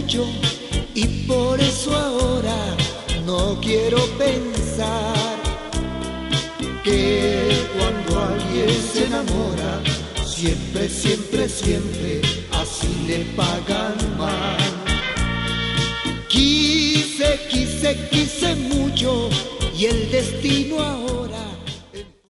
mucho y por eso ahora no quiero pensar que cuando alguien se enamora, siempre, siempre, siempre así le pagan mal. Quise